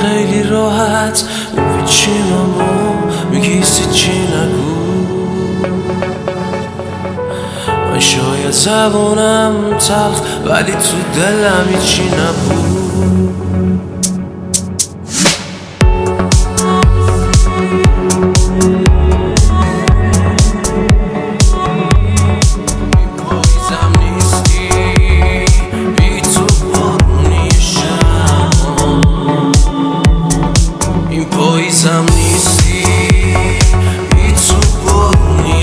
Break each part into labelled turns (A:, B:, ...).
A: خیلی راحت میپیچیم اما میگی چی نگو. من شاید زبونم تلخ ولی تو دلم هیچی نبود. پاییزم نیستی بی تو بارونی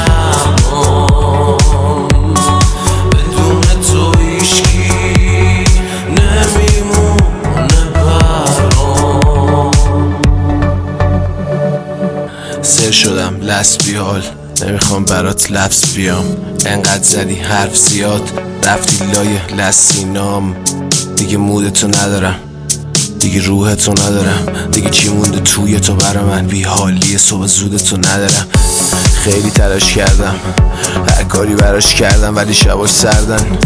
A: شبان، بدون تو هیچکی نمیمونه برام. سر شدم لسبیال نمیخوام برات لفظ بیام، انقدر زدی حرف زیاد رفتی لای لسینام. دیگه مودتو ندارم دیگه روحتو ندارم، دیگه چی مونده توی تو برا من، بی حالی صبح زودتو ندارم. خیلی تلاش کردم هر کاری براش کردم ولی شباش سردن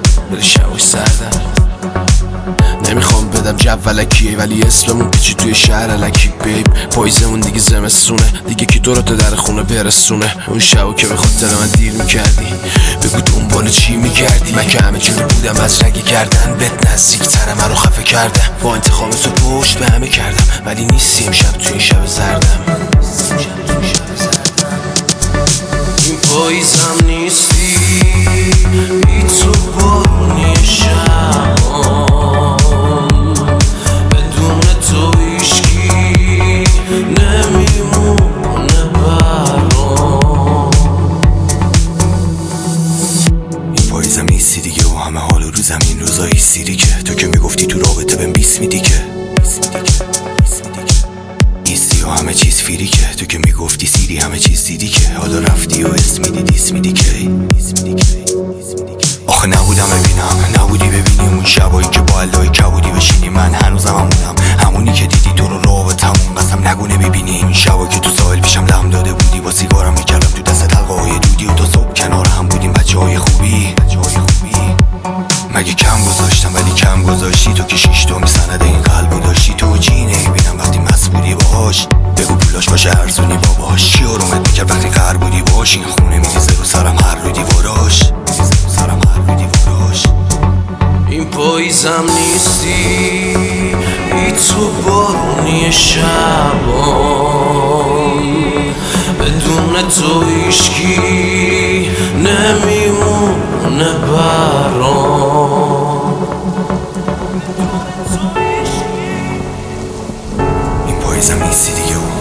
A: نمیخوام بدم جو ولکیه ولی اسممون پیچی توی شهر الکی. بیب پاییزمون دیگه زمستونه، دیگه کی دورت در خونه برسونه. اون شبو که به خاطر من دیر میکردی بگو دنبال چی میگردی. من که همه جوری بودم از رگ گردن بهت نزدیک‌تر منو خفه کردم. با انتخاب تو پشت به همه کردم ولی نیستی امشب توی این شب زردم. این پاییزم نیستی بی تو بارونی شبان، بدون تو هیچکی نمیمونه برام.
B: این پاییزم نیستی دیگه و همه حال رو زمین روزایی سیری که تو که میگفتی تو رابطه بهم بیس میدی که نیستی و همه چیز فیری که تو که میگفتی سیری همه چیز دیدی که حالا رفتی و اسم میدی دیس میدی که. آخه نبودم ببینم نبودی ببینیم اون شبایی که با علای کبودی بشینی. من هنوزم همونم همونی که دیدی تو رو رابطمون قسم نگو نمیبینی. این شبایی که تو ساحل پیشم لم داده بودی با سیگارم میکردم تو دست حلقه‌های دودی و تا صبح کنار هم بودیم بچه‌های خوبی. مگه کم گذاشتم ولی کم گذاشتی تو که شیش تا میسند این قلبو داشتی. تو چی نمیبینم وقتی مست بودی باهاش، بگو پولاش باشه ارزونی باباش. چی آرومت میکرد وقتی قهر بودی باش، این خونه میریزه رو سرم هر رو دیواراش.
A: این پاییزم نیستی بی تو بارونی شبان، بدون تو هیچکی نمیمونه برام.
B: این پاییزم نیستی دیگه